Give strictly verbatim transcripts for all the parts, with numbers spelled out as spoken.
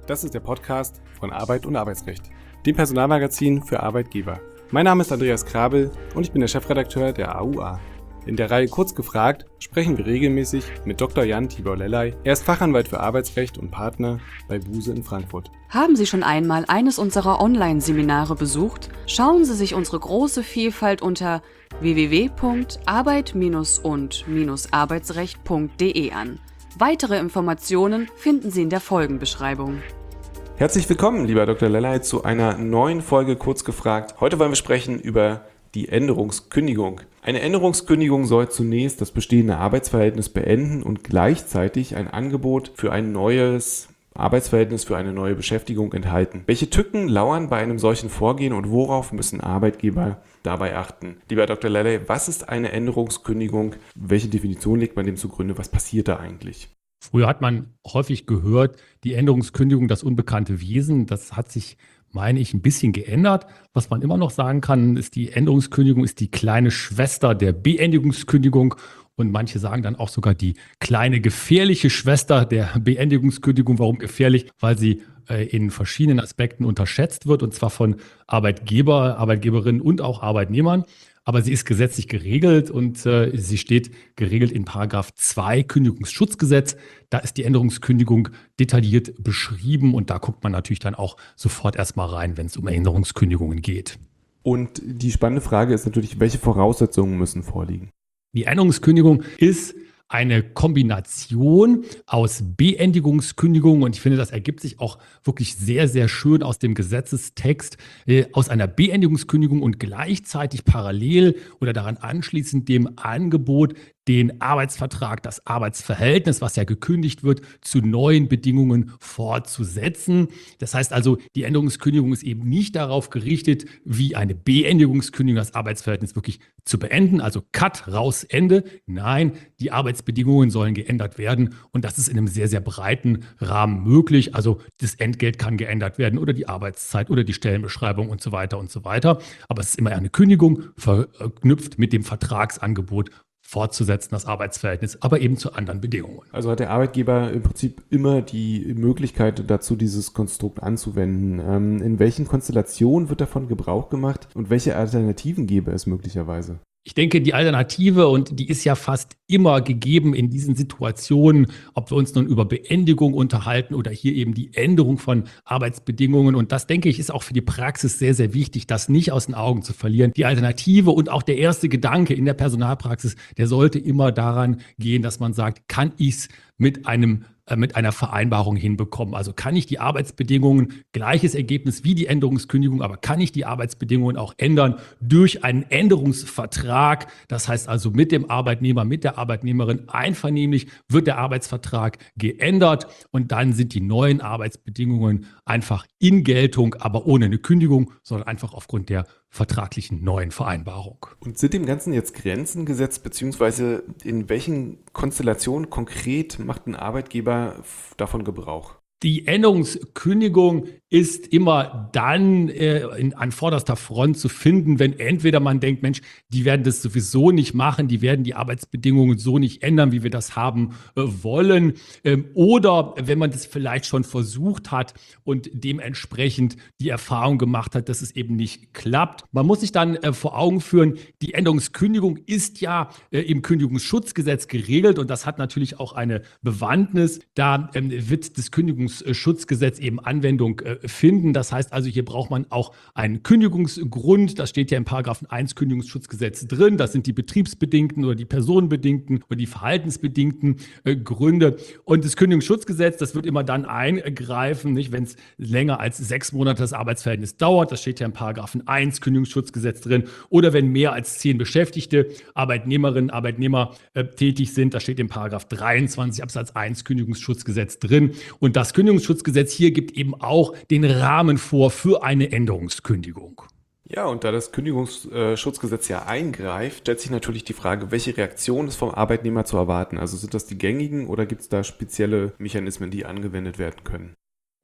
Das ist der Podcast von Arbeit und Arbeitsrecht, dem Personalmagazin für Arbeitgeber. Mein Name ist Andreas Krabel und ich bin der Chefredakteur der A U A. In der Reihe Kurz gefragt sprechen wir regelmäßig mit Doktor Jan Tibor Lellay. Er ist Fachanwalt für Arbeitsrecht und Partner bei Buse in Frankfurt. Haben Sie schon einmal eines unserer Online-Seminare besucht? Schauen Sie sich unsere große Vielfalt unter w w w punkt arbeit und arbeitsrecht punkt d e an. Weitere Informationen finden Sie in der Folgenbeschreibung. Herzlich willkommen, lieber Doktor Lellay, zu einer neuen Folge Kurz gefragt. Heute wollen wir sprechen über die Änderungskündigung. Eine Änderungskündigung soll zunächst das bestehende Arbeitsverhältnis beenden und gleichzeitig ein Angebot für ein neues Arbeitsverhältnis, für eine neue Beschäftigung enthalten. Welche Tücken lauern bei einem solchen Vorgehen und worauf müssen Arbeitgeber dabei achten? Lieber Doktor Lellay, was ist eine Änderungskündigung? Welche Definition legt man dem zugrunde? Was passiert da eigentlich? Früher hat man häufig gehört, die Änderungskündigung, das unbekannte Wesen. Das hat sich, meine ich, ein bisschen geändert. Was man immer noch sagen kann, ist, die Änderungskündigung ist die kleine Schwester der Beendigungskündigung. Und manche sagen dann auch sogar die kleine gefährliche Schwester der Beendigungskündigung. Warum gefährlich? Weil sie äh, in verschiedenen Aspekten unterschätzt wird, und zwar von Arbeitgeber, Arbeitgeberinnen und auch Arbeitnehmern. Aber sie ist gesetzlich geregelt und äh, sie steht geregelt in Paragraph zwei Kündigungsschutzgesetz. Da ist die Änderungskündigung detailliert beschrieben und da guckt man natürlich dann auch sofort erstmal rein, wenn es um Änderungskündigungen geht. Und die spannende Frage ist natürlich, welche Voraussetzungen müssen vorliegen? Die Änderungskündigung ist eine Kombination aus Beendigungskündigung, und ich finde, das ergibt sich auch wirklich sehr, sehr schön aus dem Gesetzestext, äh, aus einer Beendigungskündigung und gleichzeitig parallel oder daran anschließend dem Angebot, den Arbeitsvertrag, das Arbeitsverhältnis, was ja gekündigt wird, zu neuen Bedingungen fortzusetzen. Das heißt also, die Änderungskündigung ist eben nicht darauf gerichtet, wie eine Beendigungskündigung das Arbeitsverhältnis wirklich zu beenden, also Cut, raus, Ende. Nein, die Arbeitsbedingungen sollen geändert werden und das ist in einem sehr, sehr breiten Rahmen möglich. Also das Entgelt kann geändert werden oder die Arbeitszeit oder die Stellenbeschreibung und so weiter und so weiter. Aber es ist immer eine Kündigung verknüpft mit dem Vertragsangebot, fortzusetzen, das Arbeitsverhältnis, aber eben zu anderen Bedingungen. Also hat der Arbeitgeber im Prinzip immer die Möglichkeit dazu, dieses Konstrukt anzuwenden. Ähm, in welchen Konstellationen wird davon Gebrauch gemacht und welche Alternativen gäbe es möglicherweise? Ich denke, die Alternative, und die ist ja fast immer gegeben in diesen Situationen, ob wir uns nun über Beendigung unterhalten oder hier eben die Änderung von Arbeitsbedingungen. Und das, denke ich, ist auch für die Praxis sehr, sehr wichtig, das nicht aus den Augen zu verlieren. Die Alternative und auch der erste Gedanke in der Personalpraxis, der sollte immer daran gehen, dass man sagt, kann ich es mit einem mit einer Vereinbarung hinbekommen. Also kann ich die Arbeitsbedingungen, gleiches Ergebnis wie die Änderungskündigung, aber kann ich die Arbeitsbedingungen auch ändern durch einen Änderungsvertrag? Das heißt also mit dem Arbeitnehmer, mit der Arbeitnehmerin einvernehmlich wird der Arbeitsvertrag geändert und dann sind die neuen Arbeitsbedingungen einfach in Geltung, aber ohne eine Kündigung, sondern einfach aufgrund der vertraglichen neuen Vereinbarung. Und sind dem Ganzen jetzt Grenzen gesetzt, beziehungsweise in welchen Konstellationen konkret macht ein Arbeitgeber davon Gebrauch? Die Änderungskündigung ist immer dann äh, in, an vorderster Front zu finden, wenn entweder man denkt, Mensch, die werden das sowieso nicht machen, die werden die Arbeitsbedingungen so nicht ändern, wie wir das haben äh, wollen, ähm, oder wenn man das vielleicht schon versucht hat und dementsprechend die Erfahrung gemacht hat, dass es eben nicht klappt. Man muss sich dann äh, vor Augen führen, die Änderungskündigung ist ja äh, im Kündigungsschutzgesetz geregelt und das hat natürlich auch eine Bewandtnis. Da ähm, wird das Kündigungsschutzgesetz eben Anwendung äh, finden. Das heißt also, hier braucht man auch einen Kündigungsgrund. Das steht ja im Paragraphen eins Kündigungsschutzgesetz drin. Das sind die betriebsbedingten oder die personenbedingten oder die verhaltensbedingten äh, Gründe. Und das Kündigungsschutzgesetz, das wird immer dann eingreifen, nicht, wenn es länger als sechs Monate das Arbeitsverhältnis dauert. Das steht ja im Paragraphen eins Kündigungsschutzgesetz drin. Oder wenn mehr als zehn Beschäftigte, Arbeitnehmerinnen, Arbeitnehmer äh, tätig sind. Das steht im Paragraph dreiundzwanzig Absatz eins Kündigungsschutzgesetz drin. Und das Kündigungsschutzgesetz hier gibt eben auch den Rahmen vor für eine Änderungskündigung. Ja, und da das Kündigungsschutzgesetz ja eingreift, stellt sich natürlich die Frage, welche Reaktion ist vom Arbeitnehmer zu erwarten? Also sind das die gängigen oder gibt es da spezielle Mechanismen, die angewendet werden können?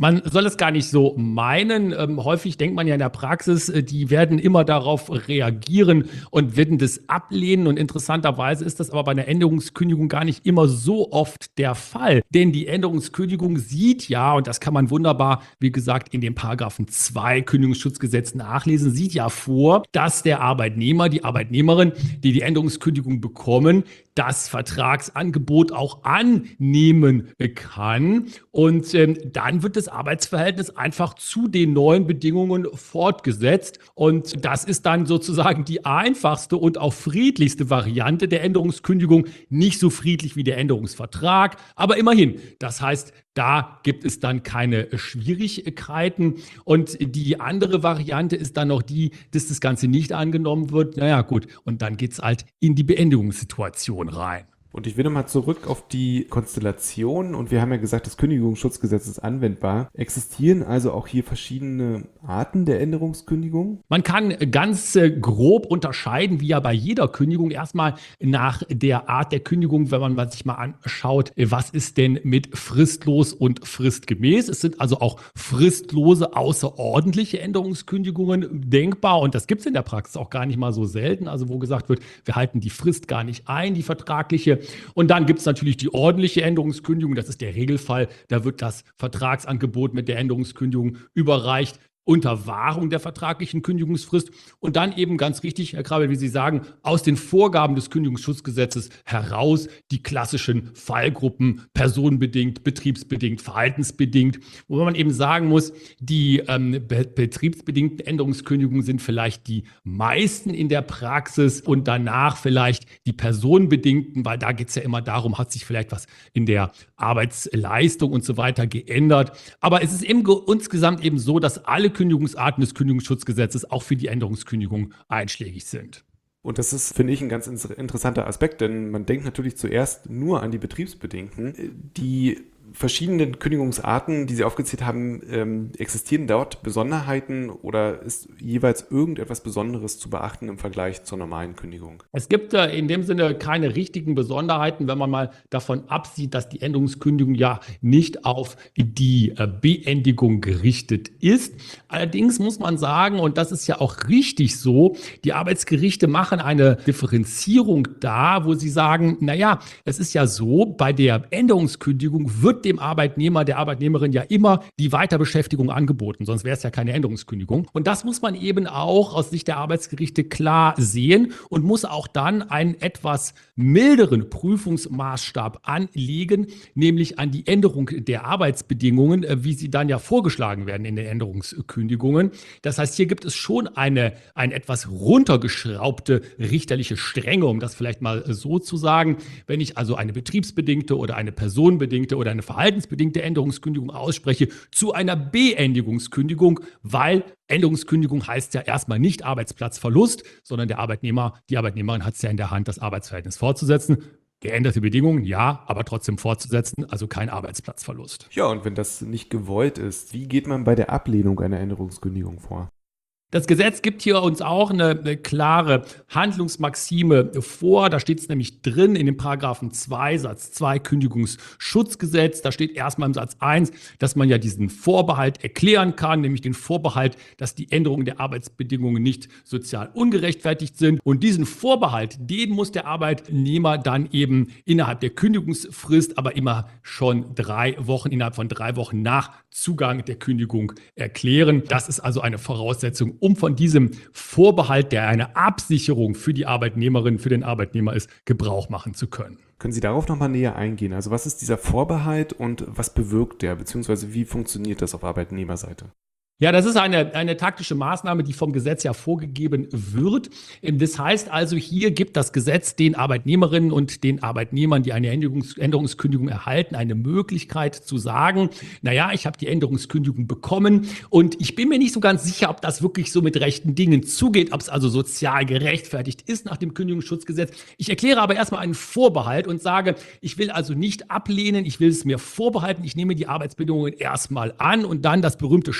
Man soll es gar nicht so meinen. Ähm, häufig denkt man ja in der Praxis, äh, die werden immer darauf reagieren und werden das ablehnen. Und interessanterweise ist das aber bei einer Änderungskündigung gar nicht immer so oft der Fall. Denn die Änderungskündigung sieht ja, und das kann man wunderbar, wie gesagt, in dem Paragraphen zwei Kündigungsschutzgesetz nachlesen, sieht ja vor, dass der Arbeitnehmer, die Arbeitnehmerin, die die Änderungskündigung bekommen, das Vertragsangebot auch annehmen kann. Und ähm, dann wird das Arbeitsverhältnis einfach zu den neuen Bedingungen fortgesetzt. Und das ist dann sozusagen die einfachste und auch friedlichste Variante der Änderungskündigung. Nicht so friedlich wie der Änderungsvertrag, aber immerhin. Das heißt, da gibt es dann keine Schwierigkeiten. Und die andere Variante ist dann noch die, dass das Ganze nicht angenommen wird. Naja, gut. Und dann geht es halt in die Beendigungssituation rein. Und ich will nochmal zurück auf die Konstellation. Und wir haben ja gesagt, das Kündigungsschutzgesetz ist anwendbar. Existieren also auch hier verschiedene Arten der Änderungskündigung? Man kann ganz äh, grob unterscheiden, wie ja bei jeder Kündigung, erstmal nach der Art der Kündigung, wenn man sich mal anschaut, was ist denn mit fristlos und fristgemäß. Es sind also auch fristlose, außerordentliche Änderungskündigungen denkbar. Und das gibt es in der Praxis auch gar nicht mal so selten. Also wo gesagt wird, wir halten die Frist gar nicht ein, die vertragliche. Und dann gibt es natürlich die ordentliche Änderungskündigung. Das ist der Regelfall. Da wird das Vertragsangebot mit der Änderungskündigung überreicht unter Wahrung der vertraglichen Kündigungsfrist und dann eben ganz richtig, Herr Krabel, wie Sie sagen, aus den Vorgaben des Kündigungsschutzgesetzes heraus die klassischen Fallgruppen, personenbedingt, betriebsbedingt, verhaltensbedingt, wo man eben sagen muss, die ähm, be- betriebsbedingten Änderungskündigungen sind vielleicht die meisten in der Praxis und danach vielleicht die personenbedingten, weil da geht es ja immer darum, hat sich vielleicht was in der Arbeitsleistung und so weiter geändert. Aber es ist eben ge- insgesamt eben so, dass alle Kündigungsarten des Kündigungsschutzgesetzes auch für die Änderungskündigung einschlägig sind. Und das ist, finde ich, ein ganz interessanter Aspekt, denn man denkt natürlich zuerst nur an die betriebsbedingten. Die verschiedenen Kündigungsarten, die Sie aufgezählt haben, ähm, existieren dort Besonderheiten oder ist jeweils irgendetwas Besonderes zu beachten im Vergleich zur normalen Kündigung? Es gibt äh, in dem Sinne keine richtigen Besonderheiten, wenn man mal davon absieht, dass die Änderungskündigung ja nicht auf die äh, Beendigung gerichtet ist. Allerdings muss man sagen, und das ist ja auch richtig so, die Arbeitsgerichte machen eine Differenzierung da, wo sie sagen, naja, es ist ja so, bei der Änderungskündigung wird dem Arbeitnehmer, der Arbeitnehmerin ja immer die Weiterbeschäftigung angeboten, sonst wäre es ja keine Änderungskündigung. Und das muss man eben auch aus Sicht der Arbeitsgerichte klar sehen und muss auch dann einen etwas milderen Prüfungsmaßstab anlegen, nämlich an die Änderung der Arbeitsbedingungen, wie sie dann ja vorgeschlagen werden in den Änderungskündigungen. Das heißt, hier gibt es schon eine, eine etwas runtergeschraubte richterliche Strenge, um das vielleicht mal so zu sagen. Wenn ich also eine betriebsbedingte oder eine personenbedingte oder eine verhaltensbedingte Änderungskündigung ausspreche zu einer Beendigungskündigung, weil Änderungskündigung heißt ja erstmal nicht Arbeitsplatzverlust, sondern der Arbeitnehmer, die Arbeitnehmerin hat es ja in der Hand, das Arbeitsverhältnis fortzusetzen. Geänderte Bedingungen, ja, aber trotzdem fortzusetzen, also kein Arbeitsplatzverlust. Ja, und wenn das nicht gewollt ist, wie geht man bei der Ablehnung einer Änderungskündigung vor? Das Gesetz gibt hier uns auch eine, eine klare Handlungsmaxime vor. Da steht es nämlich drin in dem Paragraphen zwei Satz zwei Kündigungsschutzgesetz. Da steht erstmal im Satz eins, dass man ja diesen Vorbehalt erklären kann, nämlich den Vorbehalt, dass die Änderungen der Arbeitsbedingungen nicht sozial ungerechtfertigt sind. Und diesen Vorbehalt, den muss der Arbeitnehmer dann eben innerhalb der Kündigungsfrist, aber immer schon drei Wochen, innerhalb von drei Wochen nach Zugang der Kündigung erklären. Das ist also eine Voraussetzung, um von diesem Vorbehalt, der eine Absicherung für die Arbeitnehmerin, für den Arbeitnehmer ist, Gebrauch machen zu können. Können Sie darauf nochmal näher eingehen? Also was ist dieser Vorbehalt und was bewirkt der, beziehungsweise wie funktioniert das auf Arbeitnehmerseite? Ja, das ist eine, eine taktische Maßnahme, die vom Gesetz ja vorgegeben wird. Das heißt also, hier gibt das Gesetz den Arbeitnehmerinnen und den Arbeitnehmern, die eine Änderungs- Änderungskündigung erhalten, eine Möglichkeit zu sagen, naja, ich habe die Änderungskündigung bekommen und ich bin mir nicht so ganz sicher, ob das wirklich so mit rechten Dingen zugeht, ob es also sozial gerechtfertigt ist nach dem Kündigungsschutzgesetz. Ich erkläre aber erstmal einen Vorbehalt und sage, ich will also nicht ablehnen, ich will es mir vorbehalten, ich nehme die Arbeitsbedingungen erstmal an und dann das berühmte Schauen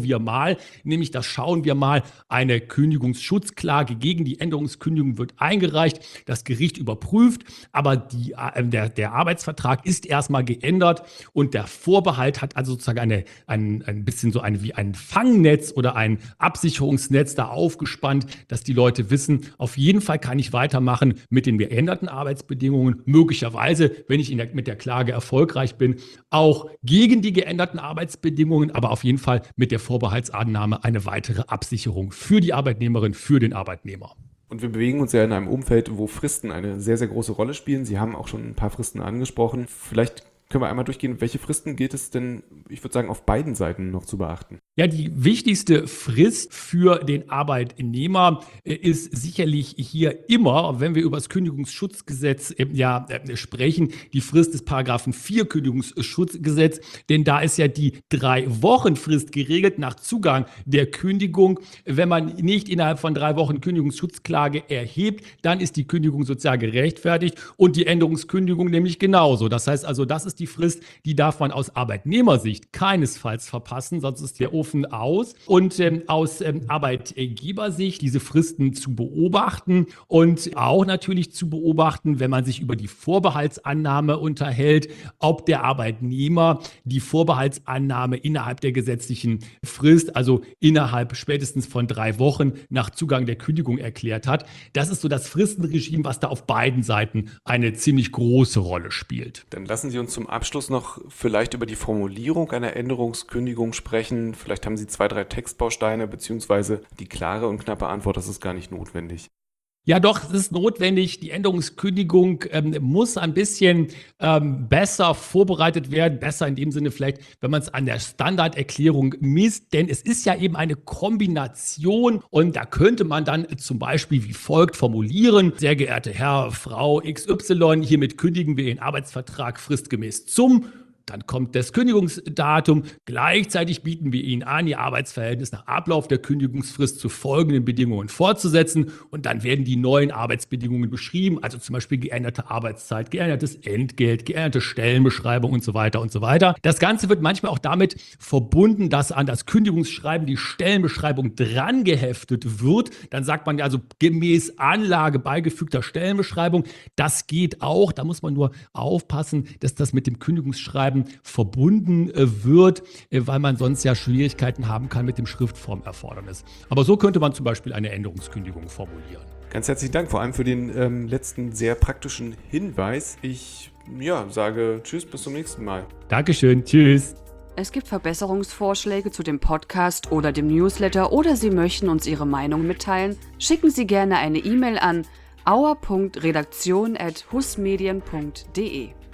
wir mal, nämlich das Schauen wir mal, eine Kündigungsschutzklage gegen die Änderungskündigung wird eingereicht, das Gericht überprüft, aber die, äh, der, der Arbeitsvertrag ist erstmal geändert und der Vorbehalt hat also sozusagen eine, ein, ein bisschen so eine, wie ein Fangnetz oder ein Absicherungsnetz da aufgespannt, dass die Leute wissen, auf jeden Fall kann ich weitermachen mit den geänderten Arbeitsbedingungen, möglicherweise, wenn ich in der, mit der Klage erfolgreich bin, auch gegen die geänderten Arbeitsbedingungen, aber auf jeden Fall mit der Vorbehaltsannahme eine weitere Absicherung für die Arbeitnehmerin, für den Arbeitnehmer. Und wir bewegen uns ja in einem Umfeld, wo Fristen eine sehr, sehr große Rolle spielen. Sie haben auch schon ein paar Fristen angesprochen. Vielleicht können wir einmal durchgehen, welche Fristen gilt es denn, ich würde sagen, auf beiden Seiten noch zu beachten? Ja, die wichtigste Frist für den Arbeitnehmer ist sicherlich hier immer, wenn wir über das Kündigungsschutzgesetz äh, ja, äh, sprechen, die Frist des Paragraphen vier Kündigungsschutzgesetz, denn da ist ja die Drei-Wochen-Frist geregelt nach Zugang der Kündigung. Wenn man nicht innerhalb von drei Wochen Kündigungsschutzklage erhebt, dann ist die Kündigung sozial gerechtfertigt und die Änderungskündigung nämlich genauso. Das heißt also, das ist die Frist, die darf man aus Arbeitnehmersicht keinesfalls verpassen, sonst ist der Ofen aus. Und ähm, aus ähm, Arbeitgebersicht diese Fristen zu beobachten und auch natürlich zu beobachten, wenn man sich über die Vorbehaltsannahme unterhält, ob der Arbeitnehmer die Vorbehaltsannahme innerhalb der gesetzlichen Frist, also innerhalb spätestens von drei Wochen nach Zugang der Kündigung erklärt hat. Das ist so das Fristenregime, was da auf beiden Seiten eine ziemlich große Rolle spielt. Dann lassen Sie uns zum Abschluss noch vielleicht über die Formulierung einer Änderungskündigung sprechen. Vielleicht haben Sie zwei, drei Textbausteine, beziehungsweise die klare und knappe Antwort, das ist gar nicht notwendig. Ja, doch, es ist notwendig. Die Änderungskündigung ähm, muss ein bisschen ähm, besser vorbereitet werden. Besser in dem Sinne vielleicht, wenn man es an der Standarderklärung misst. Denn es ist ja eben eine Kombination. Und da könnte man dann zum Beispiel wie folgt formulieren. Sehr geehrte Herr, Frau X Y, hiermit kündigen wir Ihren Arbeitsvertrag fristgemäß zum. Dann kommt das Kündigungsdatum. Gleichzeitig bieten wir Ihnen an, Ihr Arbeitsverhältnis nach Ablauf der Kündigungsfrist zu folgenden Bedingungen fortzusetzen. Und dann werden die neuen Arbeitsbedingungen beschrieben, also zum Beispiel geänderte Arbeitszeit, geändertes Entgelt, geänderte Stellenbeschreibung und so weiter und so weiter. Das Ganze wird manchmal auch damit verbunden, dass an das Kündigungsschreiben die Stellenbeschreibung drangeheftet wird. Dann sagt man ja also gemäß Anlage beigefügter Stellenbeschreibung. Das geht auch. Da muss man nur aufpassen, dass das mit dem Kündigungsschreiben verbunden wird, weil man sonst ja Schwierigkeiten haben kann mit dem Schriftformerfordernis. Aber so könnte man zum Beispiel eine Änderungskündigung formulieren. Ganz herzlichen Dank, vor allem für den ähm, letzten sehr praktischen Hinweis. Ich ja, sage Tschüss, bis zum nächsten Mal. Dankeschön, tschüss. Es gibt Verbesserungsvorschläge zu dem Podcast oder dem Newsletter oder Sie möchten uns Ihre Meinung mitteilen? Schicken Sie gerne eine E-Mail an auer punkt redaktion at husmedien punkt de.